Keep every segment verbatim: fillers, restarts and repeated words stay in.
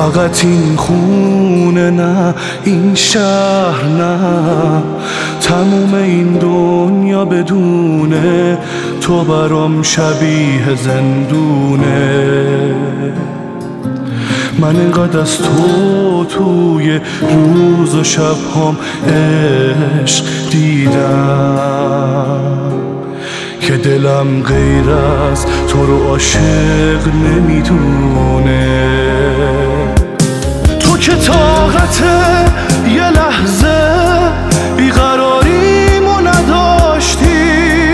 فقط این خونه نه، این شهر نه، تموم این دنیا بدونه تو برام شبیه زندونه. من اینقدر از تو توی روز و شب هم عشق دیدم که دلم غیر از تو رو عاشق نمیدونه. تو که طاقت یه لحظه بیقراریمو نداشتی،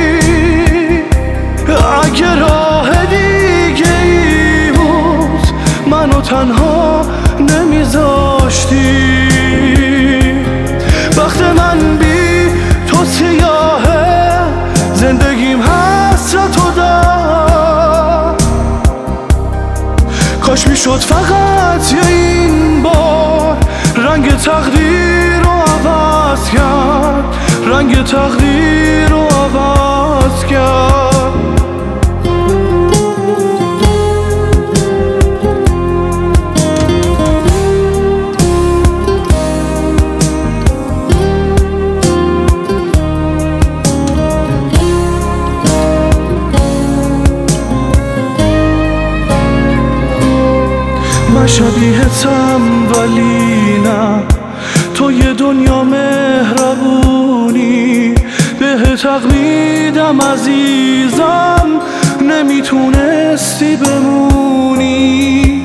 اگه راه دیگه ای بود منو تنها نمیذاشتی. وقت من بی تو سیاهه، زندگیم حسرت و دار، کاش میشد فقط یه این بار رنگ تقدیر رو عوض کرد، رنگ تقدیر رو عوض کرد. من شبیهتم ولی نه، تو یه دنیا مهربونی به تقلیدم عزیزم، نمیتونستی بمونی.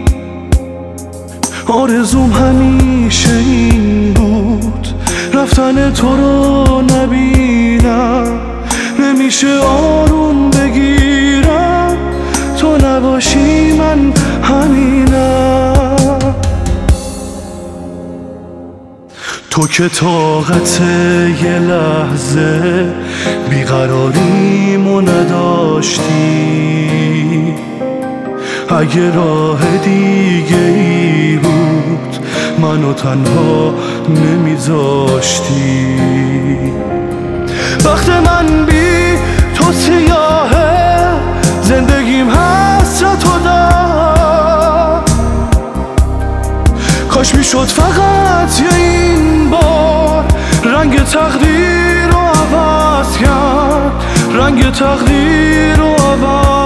آرزوم همیشه این بود رفتن تو رو نبینم، نمیشه آروم بگیرم تو نباشی من همینم. تو که طاقت یه لحظه بیقراریمو نداشتی، اگه راه دیگه ای بود منو تنها نمیذاشتی. وقت من بی تو سیاهه، زندگیم حسرت و دار، کاش میشد فقط یه این بار رنگ تقدیر رو عوض کرد، رنگ تقدیر رو عوض